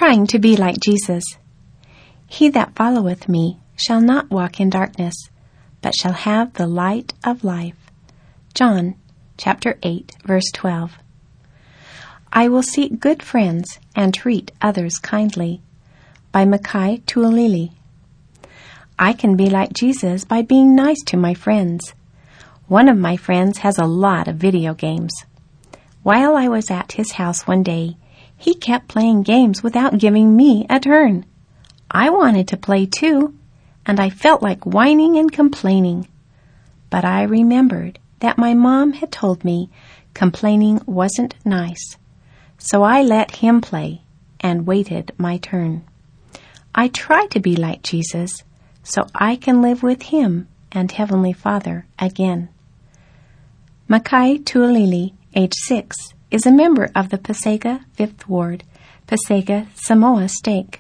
trying to be like Jesus. He that followeth me shall not walk in darkness, but shall have the light of life. John chapter 8, verse 12. I will seek good friends and treat others kindly. By Makai Tuolili. I can be like Jesus by being nice to my friends. One of my friends has a lot of video games. While I was at his house one day, he kept playing games without giving me a turn. I wanted to play too, and I felt like whining and complaining. But I remembered that my mom had told me complaining wasn't nice. So I let him play and waited my turn. I try to be like Jesus so I can live with him and Heavenly Father again. Makai Tuolili, age 6, is a member of the Pasega 5th Ward, Pasega, Samoa Stake.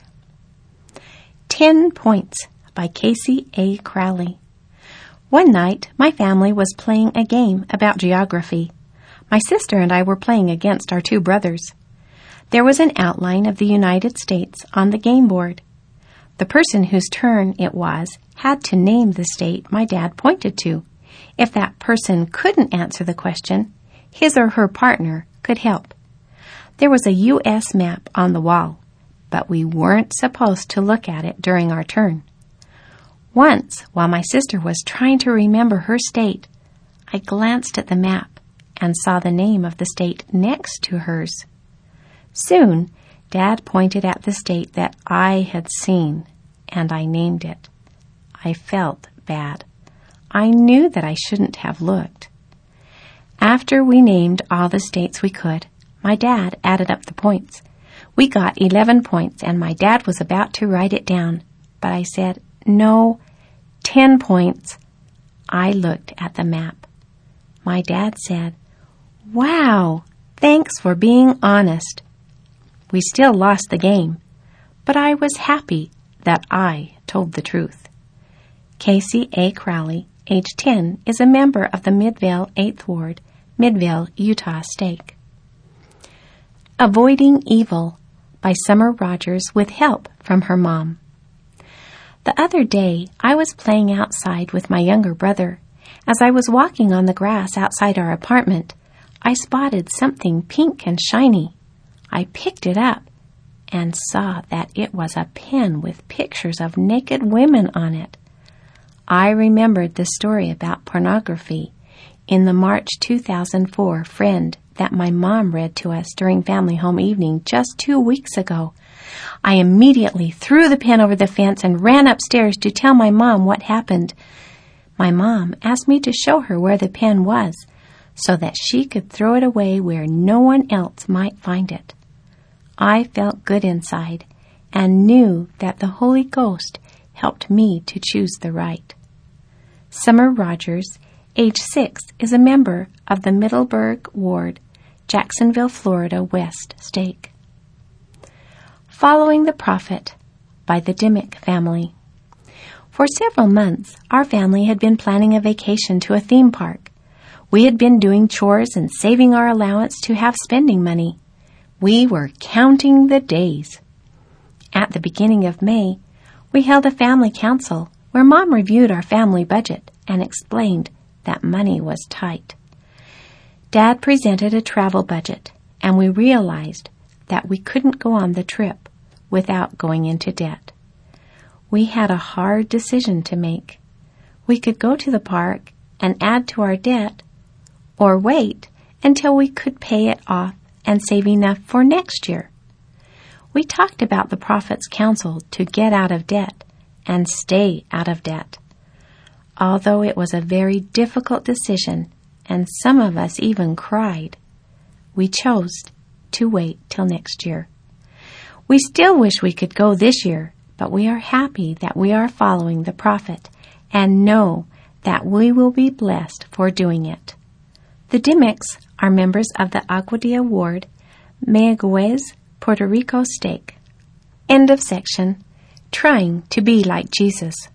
10 Points by Casey A. Crowley. One night, my family was playing a game about geography. My sister and I were playing against our 2 brothers. There was an outline of the United States on the game board. The person whose turn it was had to name the state my dad pointed to. If that person couldn't answer the question, his or her partner could help. There was a U.S. map on the wall, but we weren't supposed to look at it during our turn. Once, while my sister was trying to remember her state, I glanced at the map and saw the name of the state next to hers. Soon, Dad pointed at the state that I had seen, and I named it. I felt bad. I knew that I shouldn't have looked. After we named all the states we could, my dad added up the points. We got 11 points, and my dad was about to write it down, but I said, "No, 10 points." I looked at the map. My dad said, "Wow, thanks for being honest." We still lost the game, but I was happy that I told the truth. Casey A. Crowley, age 10, is a member of the Midvale 8th Ward, Midvale, Utah Stake. Avoiding Evil by Summer Rogers with help from her mom. The other day, I was playing outside with my younger brother. As I was walking on the grass outside our apartment, I spotted something pink and shiny. I picked it up and saw that it was a pen with pictures of naked women on it. I remembered the story about pornography in the March 2004 Friend that my mom read to us during family home evening just 2 weeks ago. I immediately threw the pen over the fence and ran upstairs to tell my mom what happened. My mom asked me to show her where the pen was so that she could throw it away where no one else might find it. I felt good inside and knew that the Holy Ghost helped me to choose the right. Summer Rogers, age 6, is a member of the Middleburg Ward, Jacksonville, Florida, West Stake. Following the Prophet by the Dimmick family. For several months, our family had been planning a vacation to a theme park. We had been doing chores and saving our allowance to have spending money. We were counting the days. At the beginning of May, we held a family council where Mom reviewed our family budget and explained that money was tight. Dad presented a travel budget, and we realized that we couldn't go on the trip without going into debt. We had a hard decision to make. We could go to the park and add to our debt, or wait until we could pay it off and save enough for next year. We talked about the Prophet's counsel to get out of debt and stay out of debt. Although it was a very difficult decision, and some of us even cried, we chose to wait till next year. We still wish we could go this year, but we are happy that we are following the Prophet and know that we will be blessed for doing it. The Dimmicks are members of the Aguadilla Ward, Mayagüez, Puerto Rico Stake. End of section. Trying to be like Jesus.